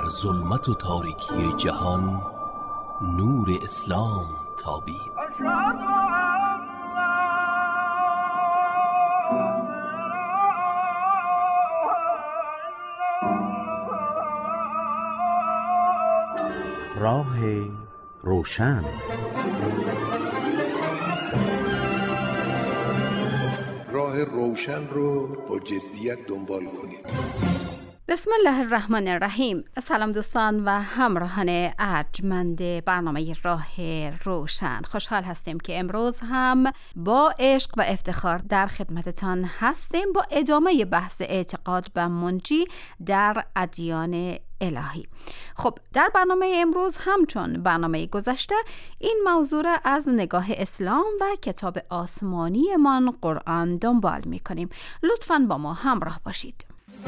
ظلمت و تاریکی جهان نور اسلام تابید. راه روشن. راه روشن رو با جدیت دنبال کنید. بسم الله الرحمن الرحیم. سلام دوستان و همراهان ارجمند برنامه راه روشن. خوشحال هستیم که امروز هم با عشق و افتخار در خدمتتان هستیم با ادامه بحث اعتقاد به منجی در ادیان الهی. خب در برنامه امروز همچون برنامه گذشته این موضوع را از نگاه اسلام و کتاب آسمانی من قرآن دنبال می‌کنیم. لطفاً با ما همراه باشید.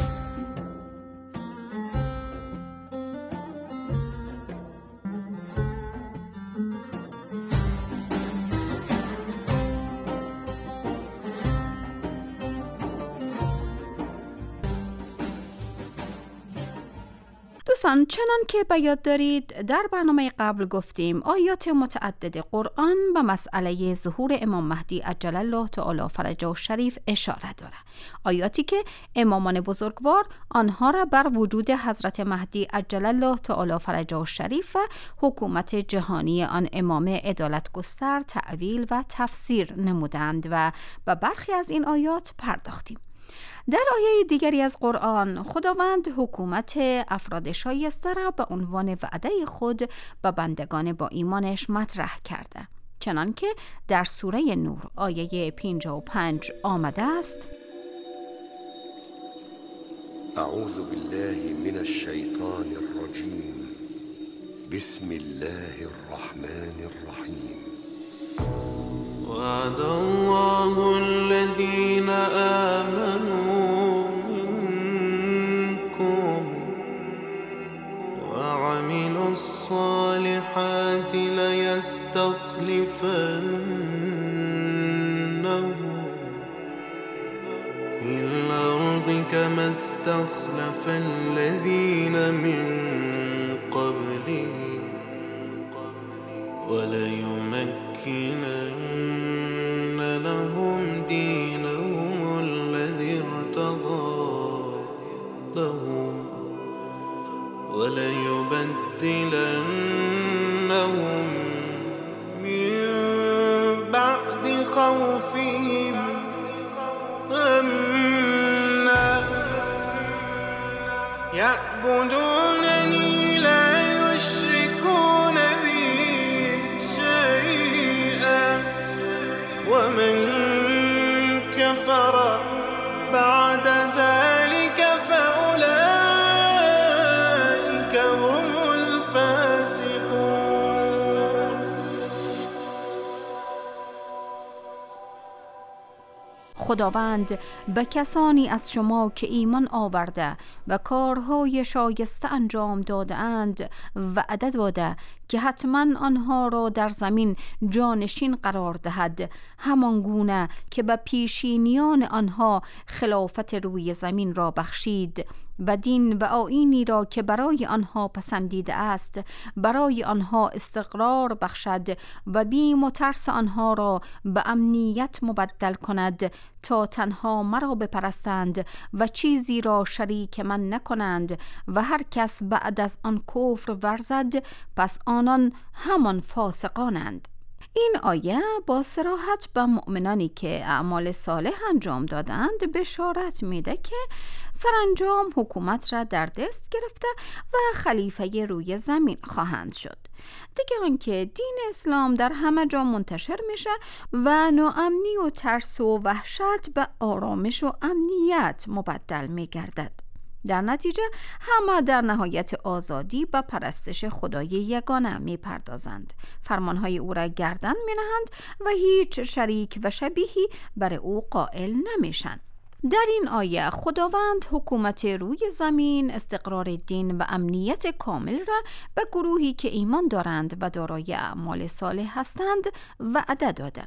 دوستان، چنان که به یاد دارید در برنامه قبل گفتیم آیات متعدد قرآن به مسئله ظهور امام مهدی عجل الله تعالی فرجه الشریف اشاره داره. آیاتی که امامان بزرگوار آنها را بر وجود حضرت مهدی عجل الله تعالی فرجه الشریف و حکومت جهانی آن امام عدالت گستر تعویل و تفسیر نمودند و به برخی از این آیات پرداختیم. در آیه دیگری از قرآن خداوند حکومت افراد شایسته را به عنوان وعده خود به بندگان با ایمانش مطرح کرده، چنان که در سوره نور آیه 55 آمده است: اعوذ بالله من الشیطان الرجیم بسم الله الرحمن الرحیم وعد الله الذين آمنوا منكم وعملوا الصالحات ليستخلفنهم في الأرض كما استخلف الذين من قبلهم وليمكنن لهم دينهم الذي ارتضى لهم وليبدلنهم من بعد خوفهم أمنا يعبدونني لا يشركون بي شيئا ومن كفر بعد ذلك فأولئك هم الفاسقون. خداوند به کسانی از شما که ایمان آورده و کارهای شایسته انجام داده‌اند وعده داده که حتما آنها را در زمین جانشین قرار دهد، همان گونه که به پیشینیان آنها خلافت روی زمین را بخشید و دین و آیینی را که برای آنها پسندیده است برای آنها استقرار بخشد و بیم و ترس آنها را به امنیت مبدل کند تا تنها مرا بپرستند و چیزی را شریک من نکنند و هر کس بعد از آن کفر ورزد پس آنان همان فاسقانند. این آیه با صراحت به مؤمنانی که اعمال صالح انجام دادند بشارت میده که سرانجام حکومت را در دست گرفته و خلیفه روی زمین خواهند شد. دیگه آنکه دین اسلام در همه جا منتشر میشه و ناامنی و ترس و وحشت به آرامش و امنیت مبدل میگردد. در نتیجه همه در نهایت آزادی به پرستش خدای یگانه می پردازند، فرمانهای او را گردن می نهند و هیچ شریک و شبیهی بر او قائل نمیشن. در این آیه خداوند حکومت روی زمین، استقرار دین و امنیت کامل را به گروهی که ایمان دارند و دارای اعمال صالح هستند وعده داده.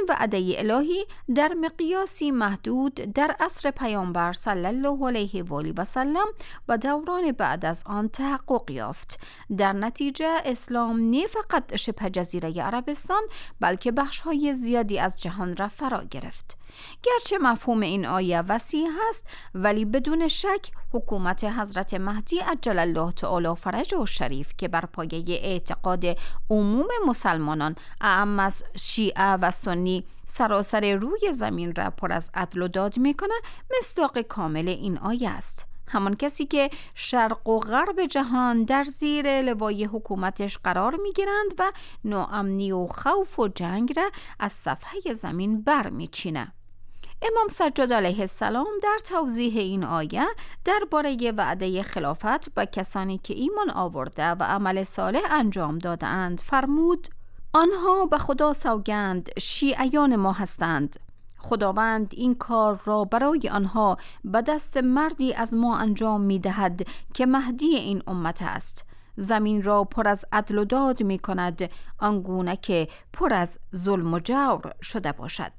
وعده الهی در مقیاسی محدود در عصر پیامبر صلی الله علیه و آله و سلم و دوران بعد از آن تحقق یافت. در نتیجه اسلام نه فقط شبه جزیره عربستان بلکه بخش‌های زیادی از جهان را فرا گرفت. گرچه مفهوم این آیه وسیع است ولی بدون شک حکومت حضرت مهدی عجل الله تعالی فرجه الشریف که بر پایه اعتقاد عموم مسلمانان اعم از شیعه و سنی سراسر روی زمین را پر از عدل و داد میکنه مصداق کامل این آیه است. همان کسی که شرق و غرب جهان در زیر لوای حکومتش قرار میگیرند و ناامنی و خوف و جنگ را از صفحه زمین برمیچینه. امام سجاد علیه السلام در توضیح این آیه درباره وعده خلافت با کسانی که ایمان آورده و عمل صالح انجام دادند فرمود: آنها به خدا سوگند شیعیان ما هستند. خداوند این کار را برای آنها به دست مردی از ما انجام می دهد که مهدی این امت است. زمین را پر از عدل و داد می کند آنگونه که پر از ظلم و جور شده باشد.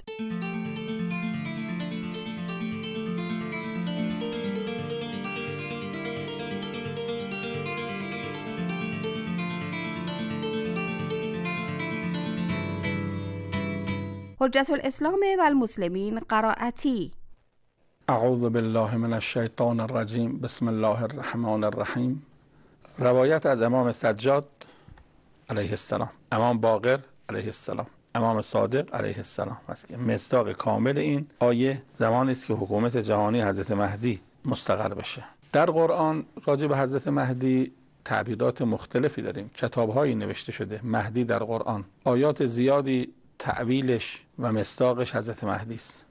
حجت الاسلام و المسلمین قرائتی: اعوذ بالله من الشیطان الرجیم. بسم الله الرحمن الرحیم. روایت از امام سجاد علیه السلام، امام باقر علیه السلام، امام صادق علیه السلام است که مصداق کامل این آیه زمانی است که حکومت جهانی حضرت مهدی مستقر بشه. در قرآن راجع به حضرت مهدی تعبیرات مختلفی داریم، کتاب‌هایی نوشته شده. مهدی در قرآن آیات زیادی تعویلش و مصداقش حضرت مهدی است.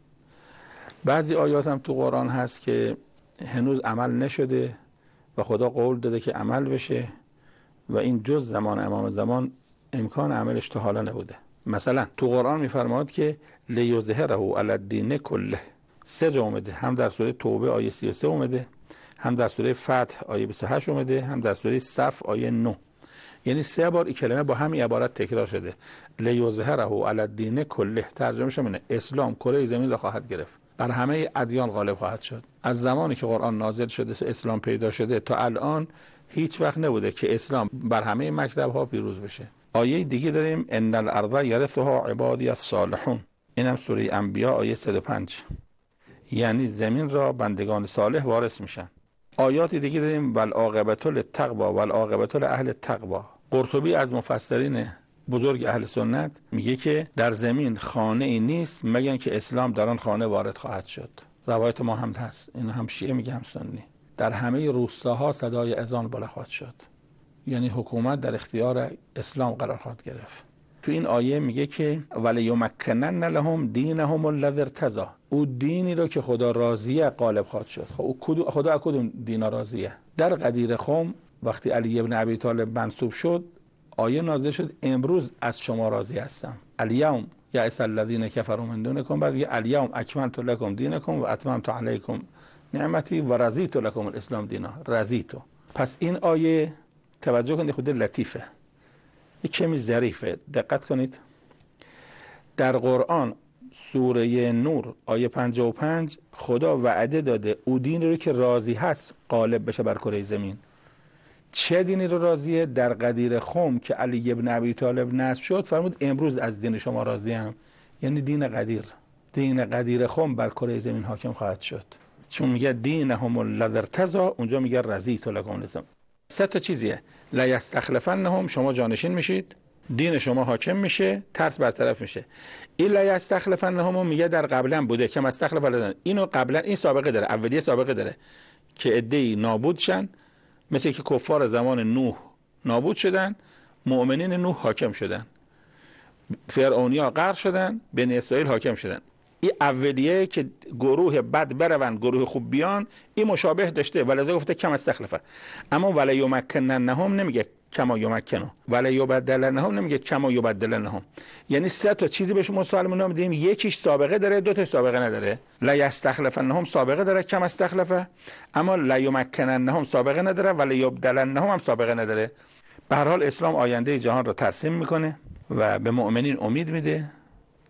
بعضی آیات هم تو قرآن هست که هنوز عمل نشده و خدا قول داده که عمل بشه و این جز زمان امام زمان امکان عملش تا حالا نبوده. مثلا تو قرآن میفرماد که لیظهره علی الدین کله. 3 جا اومده، هم در سوره توبه آیه 33 اومده، هم در سوره فتح آیه 28 اومده، هم در سوره صف آیه 9. یعنی 3 بار این کلمه با همین عبارت تکرار شده. لیظهره علی الدین کله. ترجمهش اینه: اسلام کره زمین را خواهد گرفت، بر همه ادیان غالب خواهد شد. از زمانی که قرآن نازل شده اسلام پیدا شده تا الان هیچ وقت نبوده که اسلام بر همه مکتب‌ها پیروز بشه. آیه دیگه داریم: ان الارض یرثها عبادی الصالحون. اینم سوره انبیاء آیه 105. یعنی زمین را بندگان صالح وارث میشن. آیات دیگه داریم: والعاقبة للتقوی والعاقبة لأهل التقوی. قرطبی از مفسرین بزرگ اهل سنت میگه که در زمین خانه ای نیست مگر که اسلام در آن خانه وارد خواهد شد. روایت ما هم هست، این هم شیعه میگه هم سنی. در همه روستاها صدای اذان بالا خواهد شد، یعنی حکومت در اختیار اسلام قرار خواهد گرفت. تو این آیه میگه که ولیمکنن لهم دینهم الذی ارتضی. او دینی رو که خدا راضیه غالب خواهد شد. خب خدا کدوم دینا راضیه؟ در غدیر خم وقتی علی ابن ابی طالب منصوب شد آیه نازل شد: امروز از شما راضی هستم. الیوم یئس الذین کفروا من دونکم. بعد میگه الیوم اکملت لکم دینکم و اتممت علیکم نعمتی و رضیت لکم الاسلام دینا. رضیت. پس این آیه توجه کنید، خود لطیفه، یک کمی ظریفه. دقت کنید. در قرآن سوره نور آیه 55 خدا وعده داده او دینی رو که راضی هست غالب بشه بر کره زمین. چه دینی رو راضیه؟ در غدیر خم که علی ابن ابی طالب نصب شد فرمود امروز از دین شما راضیم. یعنی دین غدیر، دین غدیر خم بر کره زمین حاکم خواهد شد. چون میگه دینهم الذی ارتضی، اونجا میگه رضیت لکم الاسلام. 3 تا چیزیه: لا یستخلفنهم، شما جانشین میشید، دین شما حاکم میشه، ترس برطرف میشه. این لا یستخلفنهم میگه در قبلا بوده که مستخلف لدن. اینو قبلا این سابقه داره، اولیه سابقه داره که عده‌ای نابود شن، مثل که کفار زمان نوح نابود شدن، مؤمنین نوح حاکم شدن، فرعونیا غرق شدن، بنی اسرائیل حاکم شدن. این اولیه که گروه بد برون گروه خوب بیان، این مشابه داشته ولذا گفته کم استخلفه. اما ولا یمکننهم نمیگه کما یمکنو، ولا یبدلنهم نمیگه کما یبدلنهم. یعنی 3 تا چیزی بهش مسلمان‌ها میدیم، یکیش سابقه داره، 2 تا سابقه نداره. لا یستخلفنهم سابقه داره کم استخلفه، اما لا یمکننهم سابقه نداره، ولا یبدلنهم هم سابقه نداره. به هر حال اسلام آینده جهان رو ترسیم میکنه و به مؤمنین امید میده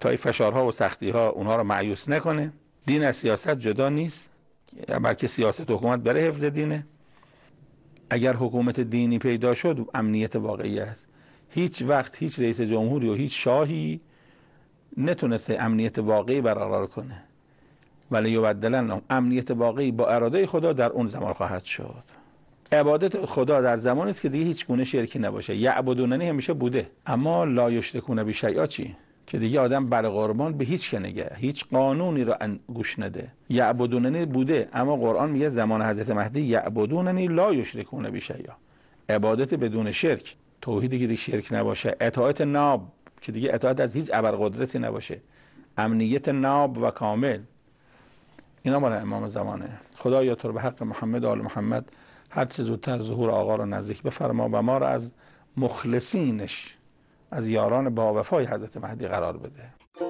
تا این فشارها و سختی‌ها اونها رو مایوس نکنه. دین از سیاست جدا نیست، بلکه سیاست و حکومت برای حفظ دینه. اگر حکومت دینی پیدا شد امنیت واقعی است. هیچ وقت هیچ رئیس جمهوری و هیچ شاهی نتونسته امنیت واقعی برقرار کنه، ولی یبدلن امنیت واقعی با اراده خدا در اون زمان خواهد شد. عبادت خدا در زمانی است که دیگه هیچ گونه شرکی نباشه. یعبدوننی همیشه بوده، اما لا یشرکون بشیء چی؟ که دیگه آدم بر قربان به هیچ کنگه، هیچ قانونی رو گوش نده. یعبدوننی بوده، اما قرآن میگه زمان حضرت مهدی یعبدوننی لا یشرکون بشیء، عبادت بدون شرک، توحیدی که دیگه شرک نباشه، اطاعت ناب که دیگه اطاعت از هیچ ابرقدرتی نباشه، امنیت ناب و کامل. اینا مال امام زمانه. خدایا تو رو به حق محمد و آل محمد هر چه زودتر ظهور آقا رو نزدیک بفرما و ما رو از مخلصینش، از یاران با وفای حضرت مهدی قرار بده.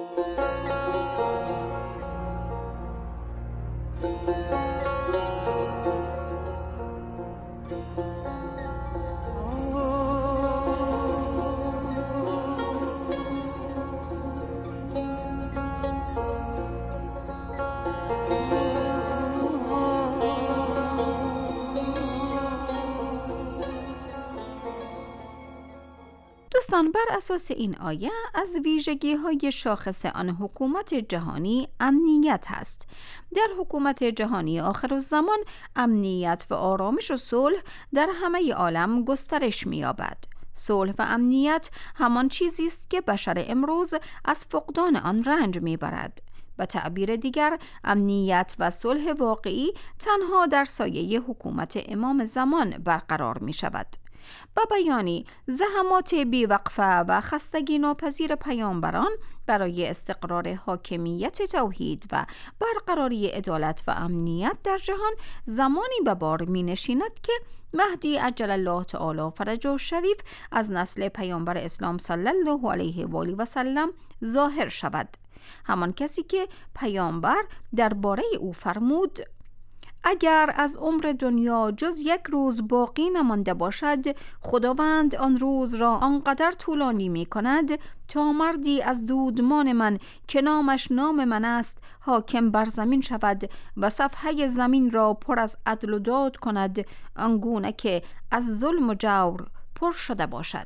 دوستان، بر اساس این آیه از ویژگی‌های شاخص آن حکومت جهانی امنیت هست. در حکومت جهانی آخرالزمان امنیت و آرامش و صلح در همه عالم گسترش می‌یابد. صلح و امنیت همان چیزی است که بشر امروز از فقدان آن رنج می‌برد. به تعبیر دیگر، امنیت و صلح واقعی تنها در سایه حکومت امام زمان برقرار می‌شود. با بیانی زحمات بیوقفه و خستگی ناپذیر پیامبران برای استقرار حاکمیت توحید و برقراری عدالت و امنیت در جهان زمانی به بار می نشیند که مهدی عجل الله تعالی فرجه شریف از نسل پیامبر اسلام صلی الله علیه و آله و سلم ظاهر شود. همان کسی که پیامبر درباره او فرمود: اگر از عمر دنیا جز یک روز باقی نمانده باشد، خداوند آن روز را آنقدر طولانی می کند تا مردی از دودمان من که نامش نام من است حاکم بر زمین شود و صفحه زمین را پر از عدل و داد کند، آنگونه که از ظلم و جور پر شده باشد.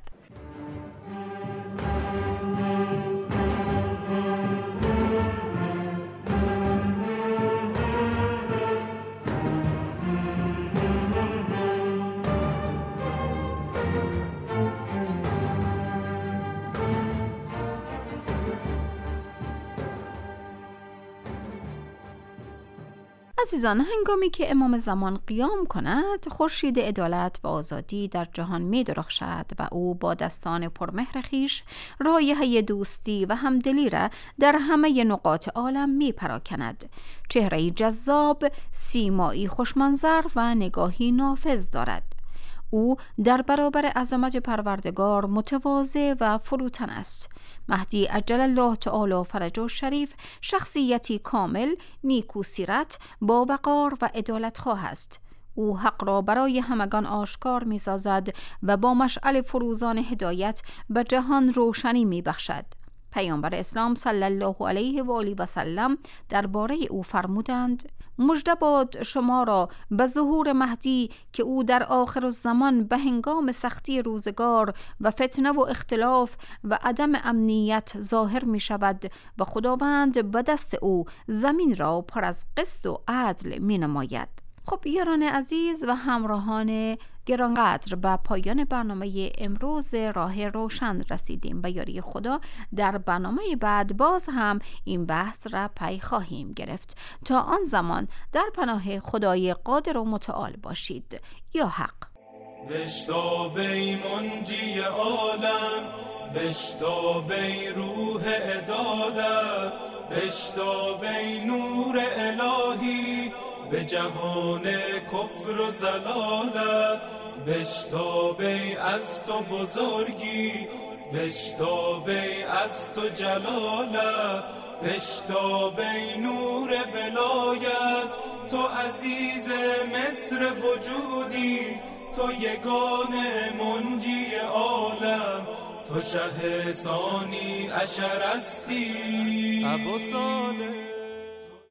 عزیزان، هنگامی که امام زمان قیام کند، خورشید عدالت و آزادی در جهان می درخشد و او با دستان پرمهر خویش رایحه دوستی و همدلی را در همه نقاط عالم می پراکند. چهره‌ای جذاب، سیمایی خوشمنظر و نگاهی نافذ دارد. او در برابر عظمت پروردگار متواضع و فروتن است. مهدی عجل الله تعالی فرجه شریف شخصیتی کامل، نیکو سیرت، با وقار و عدالتخواه است. او حق را برای همگان آشکار می سازد و با مشعل فروزان هدایت به جهان روشنی می بخشد. پیامبر اسلام صلی الله علیه و آله و سلم درباره او فرمودند: مژده باد شما را به ظهور مهدی که او در آخر الزمان به هنگام سختی روزگار و فتنه و اختلاف و عدم امنیت ظاهر می شود و خداوند به دست او زمین را پر از قسط و عدل می نماید. خب یاران عزیز و همراهان گرانقدر، به پایان برنامه امروز راه روشن رسیدیم. به یاری خدا در برنامه بعد باز هم این بحث را پی خواهیم گرفت. تا آن زمان در پناه خدای قادر و متعال باشید. یا حق. بشتابی منجی عالم، بشتابی روح عدالت، بشتابی نور الهی به جهان کفر و زلالت، بشتابی از تو بزرگی، بشتابی از تو جلالت، بشتابی نور ولایت، تو عزیز مصر وجودی، تو یگان منجی عالم، تو شه ثانی اشرستی ابو صالح